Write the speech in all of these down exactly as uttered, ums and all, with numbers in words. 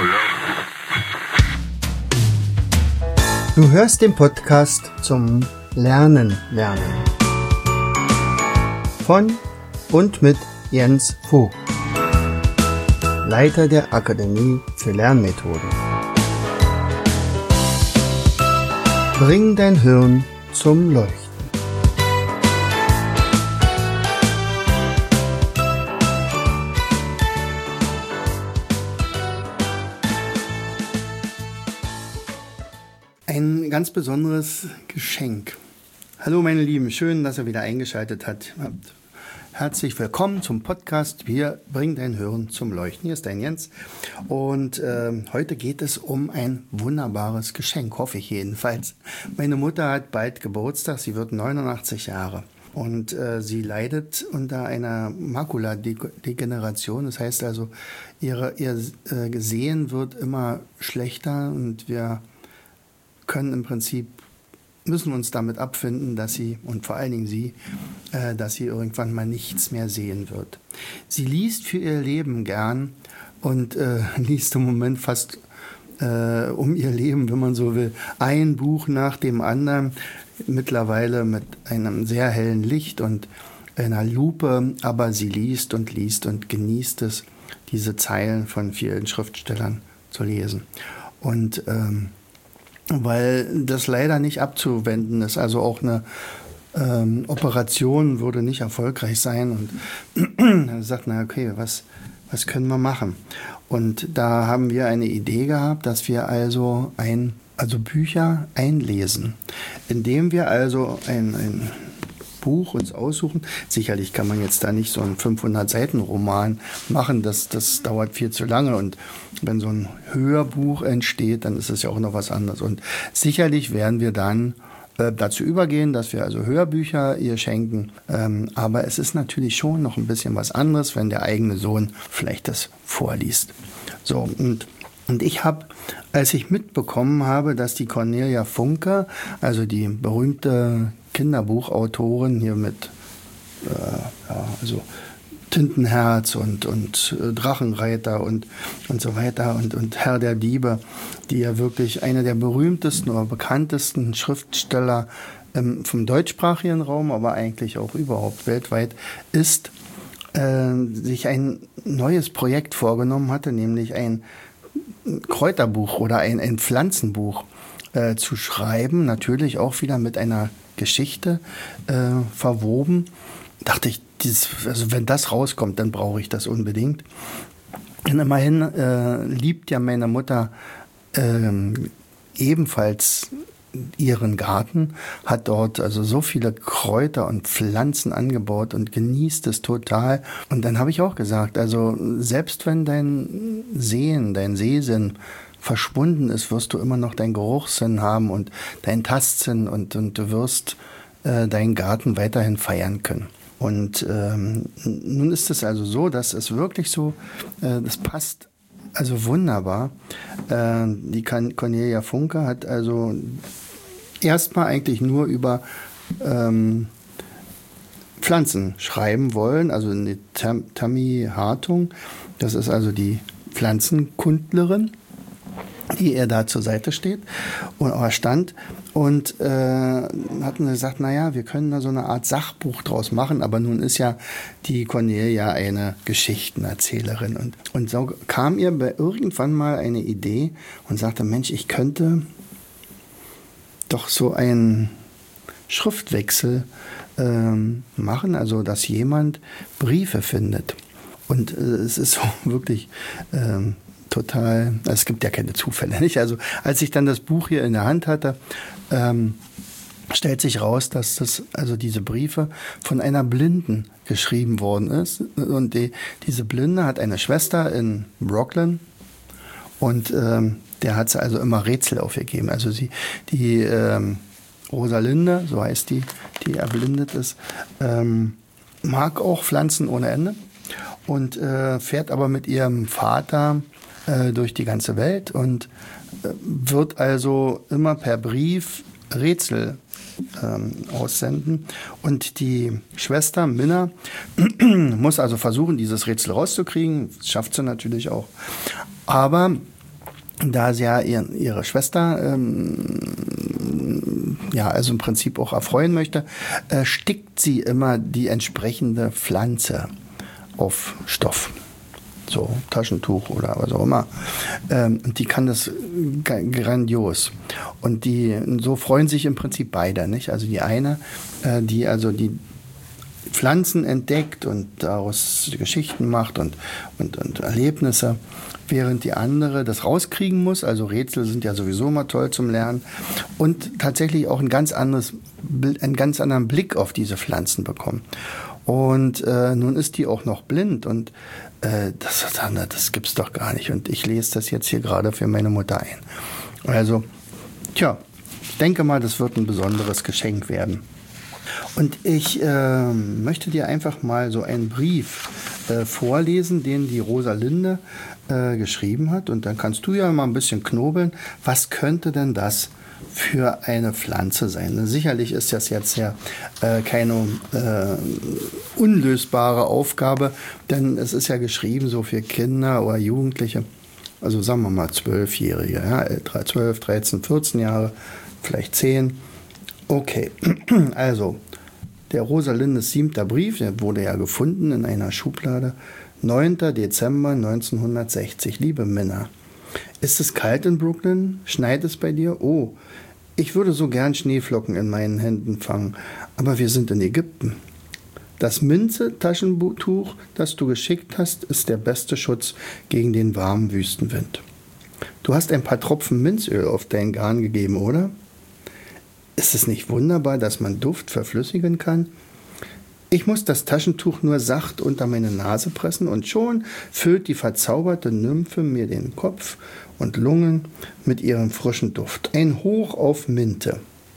Du hörst den Podcast zum Lernen lernen von und mit Jens Vogt, Leiter der Akademie für Lernmethoden. Bring dein Hirn zum Leuchten. Ein ganz besonderes Geschenk. Hallo meine Lieben, schön, dass ihr wieder eingeschaltet habt. Herzlich willkommen zum Podcast Wir bringen dein Hirn zum Leuchten. Hier ist dein Jens und äh, heute geht es um ein wunderbares Geschenk, hoffe ich jedenfalls. Meine Mutter hat bald Geburtstag, sie wird neunundachtzig Jahre und äh, sie leidet unter einer Makuladegeneration. Das heißt also, ihre, ihr äh, Sehen wird immer schlechter und wir können im Prinzip müssen uns damit abfinden, dass sie, und vor allen Dingen sie, äh, dass sie irgendwann mal nichts mehr sehen wird. Sie liest für ihr Leben gern und äh, liest im Moment fast äh, um ihr Leben, wenn man so will, ein Buch nach dem anderen, mittlerweile mit einem sehr hellen Licht und einer Lupe, aber sie liest und liest und genießt es, diese Zeilen von vielen Schriftstellern zu lesen. Und ähm, weil das leider nicht abzuwenden ist. Also auch eine ähm, Operation würde nicht erfolgreich sein. Und dann sagt, na okay, was, was können wir machen? Und da haben wir eine Idee gehabt, dass wir also ein, also Bücher einlesen, indem wir also ein, ein Buch uns aussuchen. Sicherlich kann man jetzt da nicht so einen fünfhundert-Seiten-Roman machen, das, das dauert viel zu lange und wenn so ein Hörbuch entsteht, dann ist es ja auch noch was anderes und sicherlich werden wir dann äh, dazu übergehen, dass wir also Hörbücher ihr schenken, ähm, aber es ist natürlich schon noch ein bisschen was anderes, wenn der eigene Sohn vielleicht das vorliest. So, und Und ich habe, als ich mitbekommen habe, dass die Cornelia Funke, also die berühmte Kinderbuchautorin hier mit äh, ja, also Tintenherz und, und äh, Drachenreiter und, und so weiter und, und Herr der Diebe, die ja wirklich eine der berühmtesten oder bekanntesten Schriftsteller ähm, vom deutschsprachigen Raum, aber eigentlich auch überhaupt weltweit ist, äh, sich ein neues Projekt vorgenommen hatte, nämlich ein Kräuterbuch oder ein, ein Pflanzenbuch äh, zu schreiben, natürlich auch wieder mit einer Geschichte äh, verwoben. Dachte ich, dieses, also wenn das rauskommt, dann brauche ich das unbedingt. Und immerhin äh, liebt ja meine Mutter äh, ebenfalls ihren Garten, hat dort also so viele Kräuter und Pflanzen angebaut und genießt es total. Und dann habe ich auch gesagt, also selbst wenn dein Sehen, dein Sehsinn verschwunden ist, wirst du immer noch deinen Geruchssinn haben und deinen Tastsinn und, und du wirst äh, deinen Garten weiterhin feiern können. Und ähm, nun ist es also so, dass es wirklich so, äh, das passt also wunderbar. Äh, die Cornelia Funke hat also erstmal eigentlich nur über ähm, Pflanzen schreiben wollen, also eine Tam- Tammy Hartung, das ist also die Pflanzenkundlerin, die ihr da zur Seite steht und oder stand und äh, hatten gesagt, naja, wir können da so eine Art Sachbuch draus machen, aber nun ist ja die Cornelia eine Geschichtenerzählerin und, und so kam ihr bei irgendwann mal eine Idee und sagte, Mensch, ich könnte doch so einen Schriftwechsel ähm, machen, also dass jemand Briefe findet und äh, es ist so wirklich ähm, total, es gibt ja keine Zufälle, nicht? Also als ich dann das Buch hier in der Hand hatte, ähm, stellt sich raus, dass das, also diese Briefe von einer Blinden geschrieben worden ist. Und die, diese Blinde hat eine Schwester in Brooklyn und ähm, der hat sie also immer Rätsel aufgegeben. Also sie, die ähm, Rosalinde, so heißt die, die erblindet ist, ähm, mag auch Pflanzen ohne Ende und äh, fährt aber mit ihrem Vater durch die ganze Welt und wird also immer per Brief Rätsel ähm, aussenden. Und die Schwester Minna muss also versuchen, dieses Rätsel rauszukriegen. Das schafft sie natürlich auch. Aber da sie ja ihr, ihre Schwester ähm, ja, also im Prinzip auch erfreuen möchte, äh, stickt sie immer die entsprechende Pflanze auf Stoff. So, Taschentuch oder was auch immer. Ähm, und die kann das grandios. Und die, so freuen sich im Prinzip beide, nicht? Also die eine, äh, die also die Pflanzen entdeckt und daraus Geschichten macht und, und, und Erlebnisse, während die andere das rauskriegen muss. Also Rätsel sind ja sowieso immer toll zum Lernen und tatsächlich auch ein ganz anderes, einen ganz anderen Blick auf diese Pflanzen bekommen. Und äh, nun ist die auch noch blind und äh, das, das gibt's doch gar nicht. Und ich lese das jetzt hier gerade für meine Mutter ein. Also, tja, ich denke mal, das wird ein besonderes Geschenk werden. Und ich äh, möchte dir einfach mal so einen Brief äh, vorlesen, den die Rosalinde äh, geschrieben hat. Und dann kannst du ja mal ein bisschen knobeln. Was könnte denn das für eine Pflanze sein? Sicherlich ist das jetzt ja äh, keine äh, unlösbare Aufgabe, denn es ist ja geschrieben so für Kinder oder Jugendliche, also sagen wir mal Zwölfjährige, ja, zwölf, dreizehn, vierzehn Jahre, vielleicht zehn. Okay, also der Rosalindes siebter Brief, der wurde ja gefunden in einer Schublade, neunter Dezember neunzehnhundertsechzig. Liebe Minna, ist es kalt in Brooklyn? Schneit es bei dir? Oh, ich würde so gern Schneeflocken in meinen Händen fangen, aber wir sind in Ägypten. Das Minze-Taschentuch, das du geschickt hast, ist der beste Schutz gegen den warmen Wüstenwind. Du hast ein paar Tropfen Minzöl auf dein Garn gegeben, oder? Ist es nicht wunderbar, dass man Duft verflüssigen kann? Ich muss das Taschentuch nur sacht unter meine Nase pressen und schon füllt die verzauberte Nymphe mir den Kopf und Lungen mit ihrem frischen Duft. Ein Hoch auf Minte.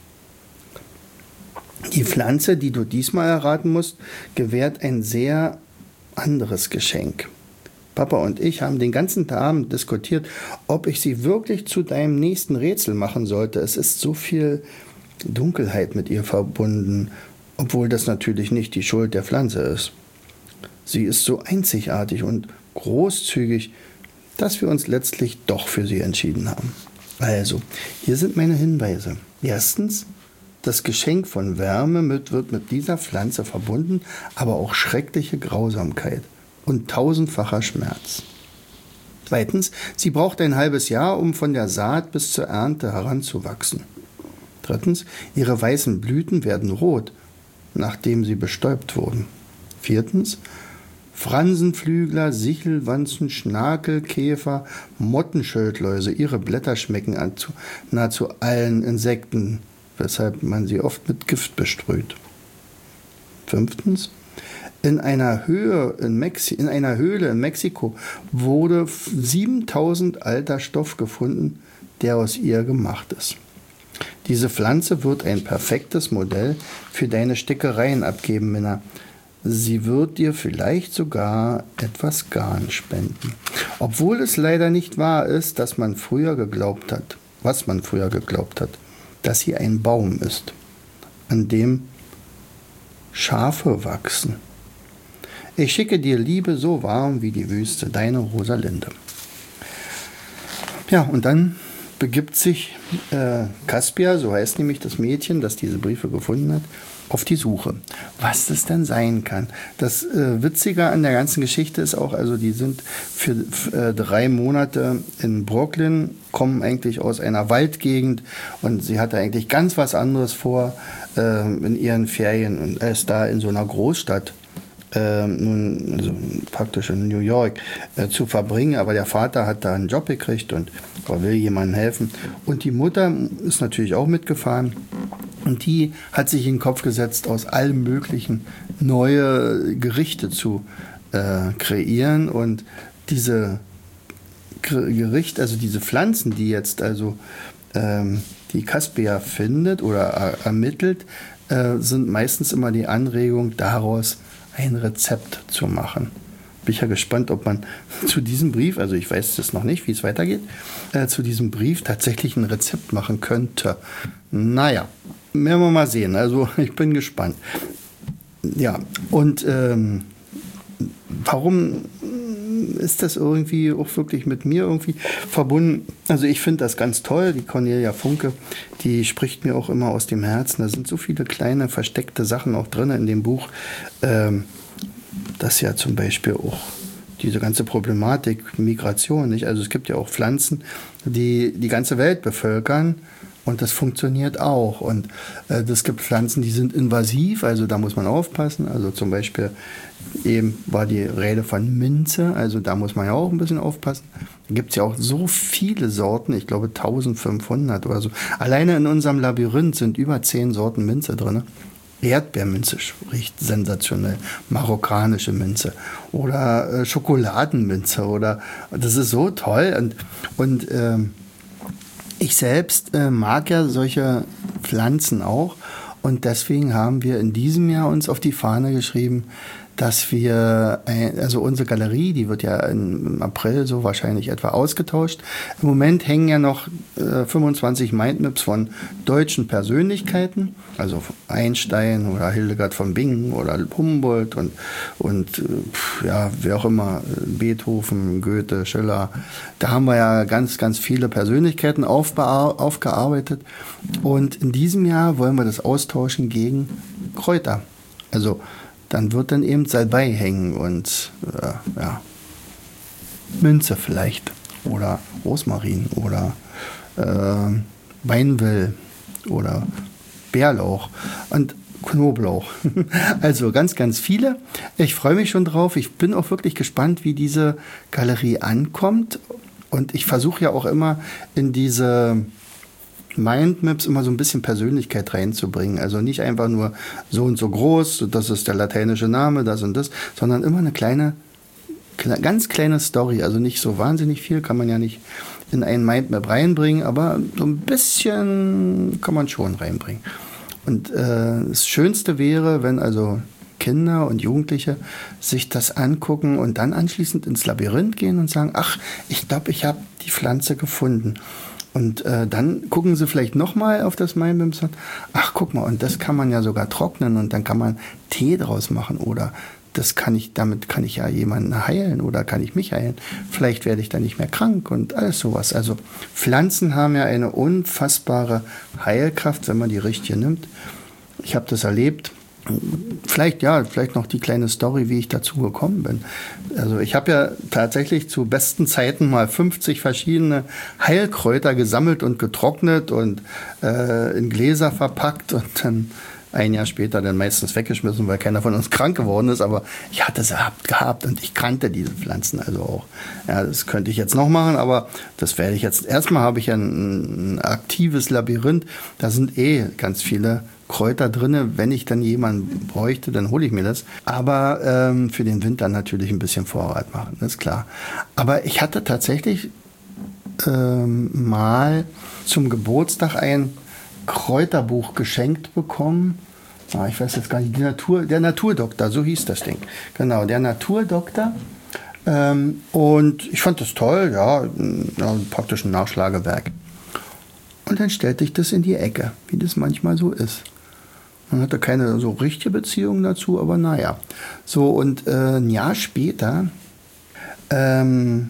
Die Pflanze, die du diesmal erraten musst, gewährt ein sehr anderes Geschenk. Papa und ich haben den ganzen Abend diskutiert, ob ich sie wirklich zu deinem nächsten Rätsel machen sollte. Es ist so viel Dunkelheit mit ihr verbunden, obwohl das natürlich nicht die Schuld der Pflanze ist. Sie ist so einzigartig und großzügig, dass wir uns letztlich doch für sie entschieden haben. Also, hier sind meine Hinweise. Erstens, das Geschenk von Wärme mit, wird mit dieser Pflanze verbunden, aber auch schreckliche Grausamkeit und tausendfacher Schmerz. Zweitens, sie braucht ein halbes Jahr, um von der Saat bis zur Ernte heranzuwachsen. Drittens, ihre weißen Blüten werden rot, nachdem sie bestäubt wurden. Viertens, Fransenflügler, Sichelwanzen, Schnakelkäfer, Mottenschildläuse, ihre Blätter schmecken an zu, nahezu allen Insekten, weshalb man sie oft mit Gift besprüht. Fünftens, in einer, Höhe in, Mexi- in einer Höhle in Mexiko wurde siebentausend alter Stoff gefunden, der aus ihr gemacht ist. Diese Pflanze wird ein perfektes Modell für deine Stickereien abgeben, Minna. Sie wird dir vielleicht sogar etwas Garn spenden. Obwohl es leider nicht wahr ist, dass man früher geglaubt hat, was man früher geglaubt hat, dass sie ein Baum ist, an dem Schafe wachsen. Ich schicke dir Liebe so warm wie die Wüste, deine Rosalinde. Ja, und dann begibt sich äh, Kaspia, so heißt nämlich das Mädchen, das diese Briefe gefunden hat, auf die Suche, was das denn sein kann. Das äh, Witzige an der ganzen Geschichte ist auch, also die sind für, für äh, drei Monate in Brooklyn, kommen eigentlich aus einer Waldgegend und sie hatte eigentlich ganz was anderes vor äh, in ihren Ferien und ist da in so einer Großstadt, äh, nun, also praktisch in New York, äh, zu verbringen. Aber der Vater hat da einen Job gekriegt und will jemandem helfen. Und die Mutter ist natürlich auch mitgefahren. Und die hat sich in den Kopf gesetzt, aus allem Möglichen neue Gerichte zu äh, kreieren. Und diese Gerichte, also diese Pflanzen, die jetzt also ähm, die Kaspia findet oder er, ermittelt, äh, sind meistens immer die Anregung, daraus ein Rezept zu machen. Bin ich ja gespannt, ob man zu diesem Brief, also ich weiß es noch nicht, wie es weitergeht, äh, zu diesem Brief tatsächlich ein Rezept machen könnte. Naja, werden wir mal sehen. Also ich bin gespannt. Ja, und ähm, warum ist das irgendwie auch wirklich mit mir irgendwie verbunden. Also ich finde das ganz toll, die Cornelia Funke, die spricht mir auch immer aus dem Herzen. Da sind so viele kleine versteckte Sachen auch drin in dem Buch, ähm, dass ja zum Beispiel auch diese ganze Problematik Migration, nicht? Also es gibt ja auch Pflanzen, die die ganze Welt bevölkern. Und das funktioniert auch. Und äh, es gibt Pflanzen, die sind invasiv, also da muss man aufpassen. Also zum Beispiel eben war die Rede von Minze, also da muss man ja auch ein bisschen aufpassen. Da gibt es ja auch so viele Sorten, ich glaube eintausendfünfhundert oder so. Alleine in unserem Labyrinth sind über zehn Sorten Minze drin. Erdbeerminze riecht sensationell, marokkanische Minze oder äh, Schokoladenminze oder das ist so toll. Und, und ähm, ich selbst äh, mag ja solche Pflanzen auch und deswegen haben wir in diesem Jahr uns auf die Fahne geschrieben, dass wir, äh, also unsere Galerie, die wird ja im April so wahrscheinlich etwa ausgetauscht. Im Moment hängen ja noch äh, fünfundzwanzig Mindmaps von deutschen Persönlichkeiten, also Einstein oder Hildegard von Bingen oder Humboldt und, und äh, ja, wer auch immer, Beethoven, Goethe, Schiller. Da haben wir ja ganz, ganz viele Persönlichkeiten aufgearbeitet und in diesem Jahr wollen wir das austauschen gegen Kräuter. Also dann wird dann eben Salbei hängen und äh, ja, Minze vielleicht oder Rosmarin oder äh, Weinwill oder Bärlauch und Knoblauch. Also ganz, ganz viele. Ich freue mich schon drauf. Ich bin auch wirklich gespannt, wie diese Galerie ankommt. Und ich versuche ja auch immer in diese Mindmaps immer so ein bisschen Persönlichkeit reinzubringen. Also nicht einfach nur so und so groß, das ist der lateinische Name, das und das, sondern immer eine kleine, ganz kleine Story. Also nicht so wahnsinnig viel, kann man ja nicht in einen Mindmap reinbringen, aber so ein bisschen kann man schon reinbringen. Und äh, das Schönste wäre, wenn also Kinder und Jugendliche sich das angucken und dann anschließend ins Labyrinth gehen und sagen, ach, ich glaube, ich habe die Pflanze gefunden. Und äh, dann gucken sie vielleicht nochmal auf das Mindmap und sagen, ach, guck mal, und das kann man ja sogar trocknen und dann kann man Tee draus machen oder das kann ich, damit kann ich ja jemanden heilen oder kann ich mich heilen. Vielleicht werde ich dann nicht mehr krank und alles sowas. Also Pflanzen haben ja eine unfassbare Heilkraft, wenn man die richtig nimmt. Ich habe das erlebt. Vielleicht, ja, vielleicht noch die kleine Story, wie ich dazu gekommen bin. Also ich habe ja tatsächlich zu besten Zeiten mal fünfzig verschiedene Heilkräuter gesammelt und getrocknet und äh, in Gläser verpackt und dann ein Jahr später dann meistens weggeschmissen, weil keiner von uns krank geworden ist. Aber ich hatte sie gehabt und ich kannte diese Pflanzen also auch. Ja, das könnte ich jetzt noch machen, aber das werde ich jetzt. Erstmal habe ich ja ein, ein aktives Labyrinth. Da sind eh ganz viele Kräuter drin. Wenn ich dann jemanden bräuchte, dann hole ich mir das. Aber ähm, für den Winter natürlich ein bisschen Vorrat machen, das ist klar. Aber ich hatte tatsächlich ähm, mal zum Geburtstag ein Kräuterbuch geschenkt bekommen. Ah, ich weiß jetzt gar nicht, die Natur, der Naturdoktor, so hieß das Ding. Genau, der Naturdoktor. Ähm, und ich fand das toll, ja, ja, praktisch ein Nachschlagewerk. Und dann stellte ich das in die Ecke, wie das manchmal so ist. Man hatte keine so richtige Beziehung dazu, aber naja. So, und äh, ein Jahr später ähm,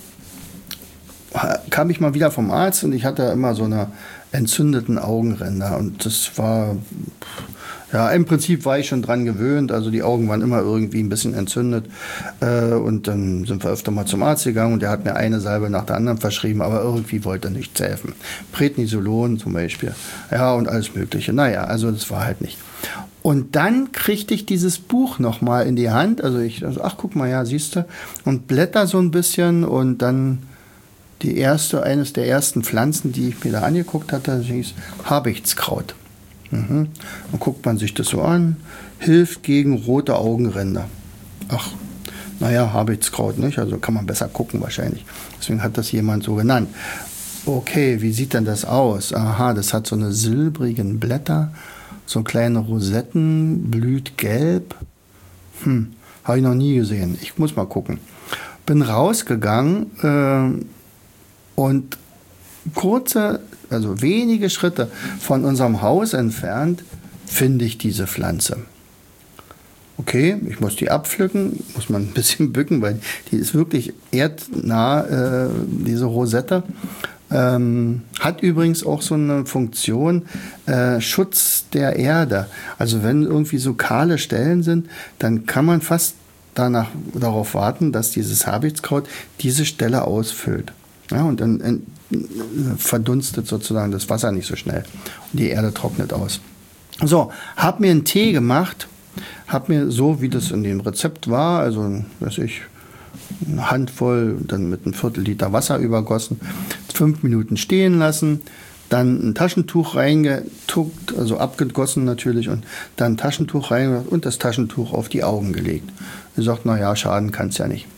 kam ich mal wieder vom Arzt und ich hatte immer so eine entzündeten Augenränder und das war, ja, im Prinzip war ich schon dran gewöhnt, also die Augen waren immer irgendwie ein bisschen entzündet äh, und dann sind wir öfter mal zum Arzt gegangen und der hat mir eine Salbe nach der anderen verschrieben, aber irgendwie wollte nichts helfen. Prednisolon zum Beispiel, ja, und alles mögliche, naja, also das war halt nicht. Und dann kriegte ich dieses Buch nochmal in die Hand, also ich, also, ach, guck mal, ja, siehst du, und blätter so ein bisschen und dann die erste, eines der ersten Pflanzen, die ich mir da angeguckt hatte, hieß Habichtskraut. Mhm. Dann guckt man sich das so an, hilft gegen rote Augenränder. Ach, naja, Habichtskraut, nicht? Also kann man besser gucken wahrscheinlich. Deswegen hat das jemand so genannt. Okay, wie sieht denn das aus? Aha, das hat so eine silbrigen Blätter, so kleine Rosetten, blüht gelb. Hm, habe ich noch nie gesehen. Ich muss mal gucken. Bin rausgegangen, äh, und kurze, also wenige Schritte von unserem Haus entfernt, finde ich diese Pflanze. Okay, ich muss die abpflücken, muss man ein bisschen bücken, weil die ist wirklich erdnah, äh, diese Rosette. Ähm, hat übrigens auch so eine Funktion, äh, Schutz der Erde. Also wenn irgendwie so kahle Stellen sind, dann kann man fast danach, darauf warten, dass dieses Habichtskraut diese Stelle ausfüllt. Ja, und dann äh, verdunstet sozusagen das Wasser nicht so schnell und die Erde trocknet aus. So, hab mir einen Tee gemacht, hab mir so, wie das in dem Rezept war, also weiß ich, eine Handvoll, dann mit einem Viertel Liter Wasser übergossen, fünf Minuten stehen lassen, dann ein Taschentuch reingetuckt, also abgegossen natürlich, und dann ein Taschentuch reingemacht und das Taschentuch auf die Augen gelegt. Er sagt, naja, schaden kann es ja nicht.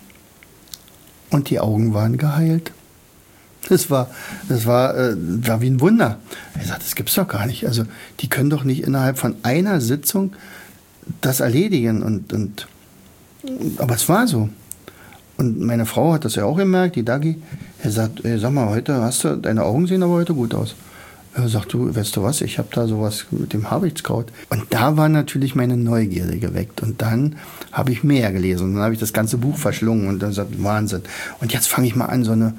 Und die Augen waren geheilt. Das war, das war, äh, war wie ein Wunder. Er sagt, das gibt's doch gar nicht. Also die können doch nicht innerhalb von einer Sitzung das erledigen. Und, und, aber es war so. Und meine Frau hat das ja auch gemerkt, die Dagi. Er sagt, ey, sag mal, heute hast du, deine Augen sehen aber heute gut aus. Er sagt, du, weißt du was, ich habe da sowas mit dem Habichtskraut. Und da war natürlich meine Neugierde geweckt. Und dann habe ich mehr gelesen. Und dann habe ich das ganze Buch verschlungen und dann gesagt, Wahnsinn. Und jetzt fange ich mal an, so eine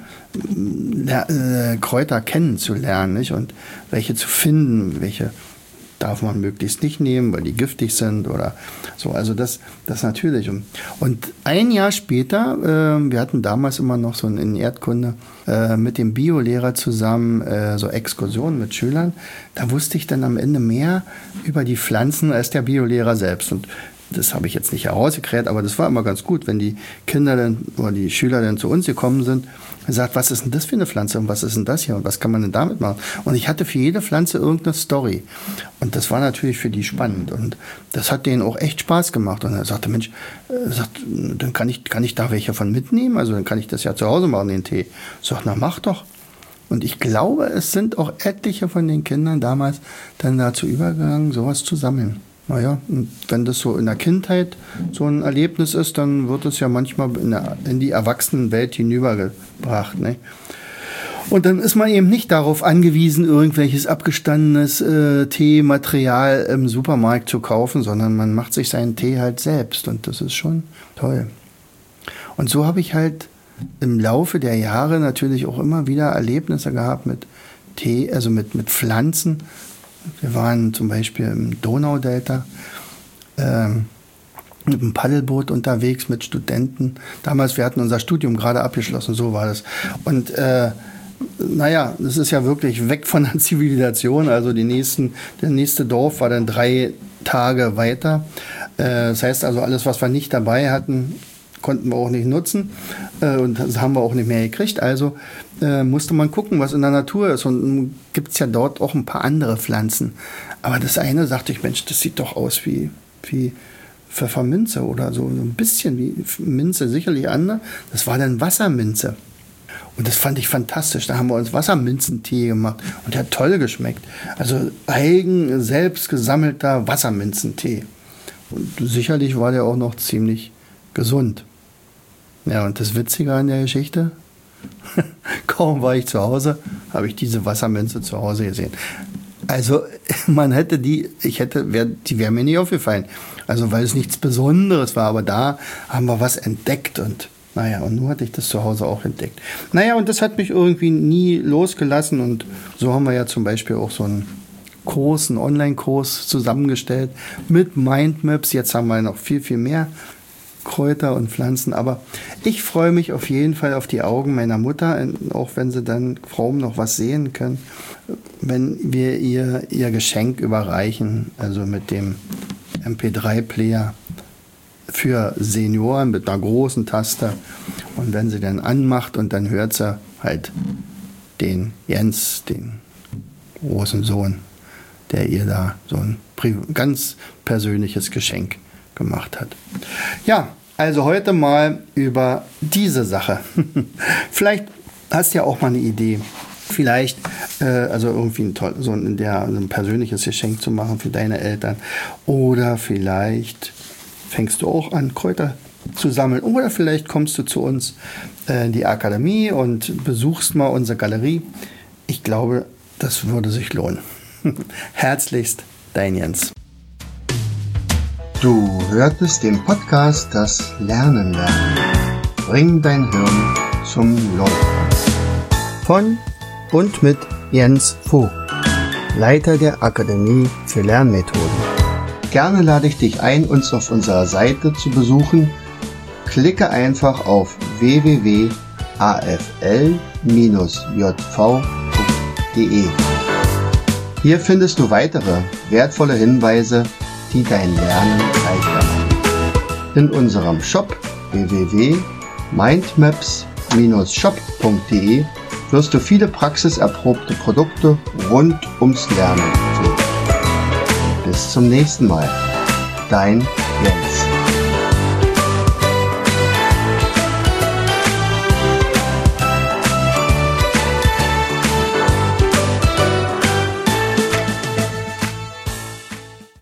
äh, Kräuter kennenzulernen, nicht? Und welche zu finden, welche darf man möglichst nicht nehmen, weil die giftig sind oder so. Also das, das natürlich. Und ein Jahr später, äh, wir hatten damals immer noch so in Erdkunde äh, mit dem Biolehrer zusammen äh, so Exkursionen mit Schülern. Da wusste ich dann am Ende mehr über die Pflanzen als der Biolehrer selbst. Und das habe ich jetzt nicht herausgekräht, aber das war immer ganz gut, wenn die Kinder dann oder die Schüler dann zu uns gekommen sind und sagt, was ist denn das für eine Pflanze und was ist denn das hier und was kann man denn damit machen? Und ich hatte für jede Pflanze irgendeine Story. Und das war natürlich für die spannend und das hat denen auch echt Spaß gemacht. Und er sagte, Mensch, äh, sagt, dann kann ich, kann ich da welche von mitnehmen? Also dann kann ich das ja zu Hause machen, den Tee. Ich sag, na mach doch. Und ich glaube, es sind auch etliche von den Kindern damals dann dazu übergegangen, sowas zu sammeln. Naja, und wenn das so in der Kindheit so ein Erlebnis ist, dann wird es ja manchmal in, der, in die Erwachsenenwelt hinübergebracht. Ne? Und dann ist man eben nicht darauf angewiesen, irgendwelches abgestandenes äh, Teematerial im Supermarkt zu kaufen, sondern man macht sich seinen Tee halt selbst. Und das ist schon toll. Und so habe ich halt im Laufe der Jahre natürlich auch immer wieder Erlebnisse gehabt mit Tee, also mit, mit Pflanzen. Wir waren zum Beispiel im Donaudelta ähm, mit einem Paddelboot unterwegs mit Studenten. Damals, wir hatten unser Studium gerade abgeschlossen, so war das. Und äh, naja, das ist ja wirklich weg von der Zivilisation. Also die nächsten, der nächste Dorf war dann drei Tage weiter. Äh, das heißt also, alles, was wir nicht dabei hatten, konnten wir auch nicht nutzen äh, und das haben wir auch nicht mehr gekriegt. Also äh, musste man gucken, was in der Natur ist. Und gibt es ja dort auch ein paar andere Pflanzen. Aber das eine sagte ich, Mensch, das sieht doch aus wie, wie Pfefferminze oder so, so ein bisschen wie Minze, sicherlich andere. Das war dann Wasserminze. Und das fand ich fantastisch. Da haben wir uns Wasserminzentee gemacht und der hat toll geschmeckt. Also eigen, selbst gesammelter Wasserminzentee. Und sicherlich war der auch noch ziemlich gesund. Ja, und das Witzige an der Geschichte, kaum war ich zu Hause, habe ich diese Wasserminze zu Hause gesehen. Also man hätte die, ich hätte, wär, die wäre mir nicht aufgefallen. Also weil es nichts Besonderes war, aber da haben wir was entdeckt und naja, und nun hatte ich das zu Hause auch entdeckt. Naja, und das hat mich irgendwie nie losgelassen und so haben wir ja zum Beispiel auch so einen Kurs, einen Online-Kurs zusammengestellt mit Mindmaps. Jetzt haben wir noch viel, viel mehr Kräuter und Pflanzen, aber ich freue mich auf jeden Fall auf die Augen meiner Mutter, auch wenn sie dann kaum noch was sehen können, wenn wir ihr ihr Geschenk überreichen, also mit dem M P drei Player für Senioren mit einer großen Taste und wenn sie dann anmacht und dann hört sie halt den Jens, den großen Sohn, der ihr da so ein ganz persönliches Geschenk gemacht hat. Ja, also heute mal über diese Sache. Vielleicht hast du ja auch mal eine Idee. Vielleicht, äh, also irgendwie ein, toll, so ein, der, ein persönliches Geschenk zu machen für deine Eltern. Oder vielleicht fängst du auch an, Kräuter zu sammeln. Oder vielleicht kommst du zu uns äh, in die Akademie und besuchst mal unsere Galerie. Ich glaube, das würde sich lohnen. Herzlichst, dein Jens. Du hörtest den Podcast Das Lernen lernen. Bring dein Hirn zum Leuchten. Von und mit Jens Vogt, Leiter der Akademie für Lernmethoden. Gerne lade ich dich ein, uns auf unserer Seite zu besuchen. Klicke einfach auf w w w punkt a f l bindestrich j v punkt d e. Hier findest du weitere wertvolle Hinweise, die dein Lernen leichter machen. In unserem Shop w w w punkt mindmaps bindestrich shop punkt d e wirst du viele praxiserprobte Produkte rund ums Lernen finden. Bis zum nächsten Mal. Dein Jens.